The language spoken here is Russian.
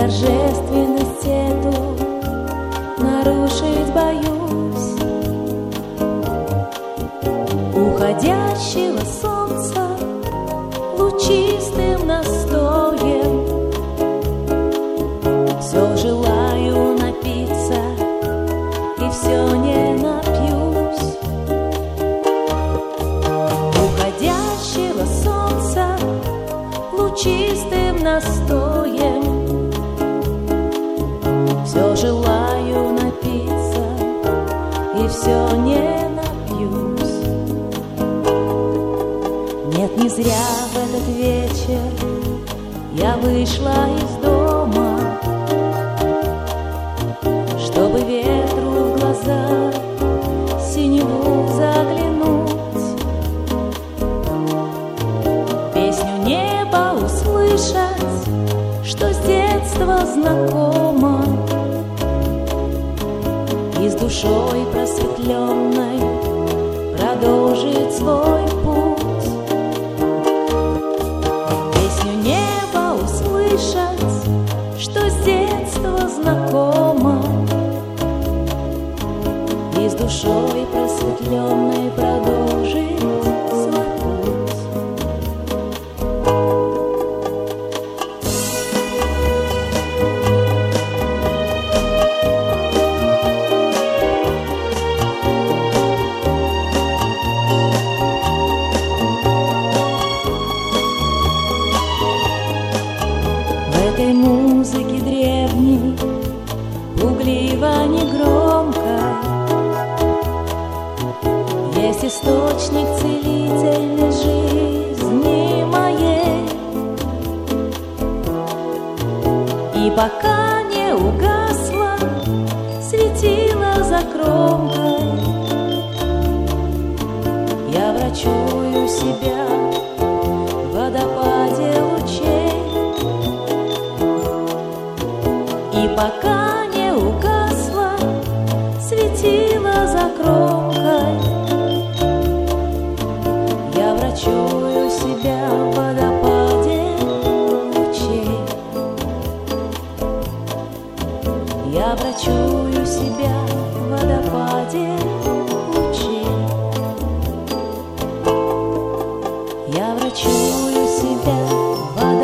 торжественность эту нарушить боюсь. Уходящего солнца лучистым настоем все желаю напиться, и все не напьюсь. Уходящего солнца лучистым настоем все желаю напиться, и все не напьюсь. Нет, не зря в этот вечер я вышла из дома, чтобы ветру в глаза синеву заглянуть, песню неба услышать, что с детства знакома, и с душой просветленной продолжить свой путь. Песню неба услышать, что с детства знакома, и с душой просветленной продолжить свой путь. В этой музыке древней, пугливо, негромкой, есть источник целительной жизни моей. И пока не угасло светило за кромкой, я врачую себя в водопаде лучей. И пока не угасло светило за кромкой, я врачую себя в водопаде лучей. Я врачую себя в водопаде лучей. Я врачую себя в водопаде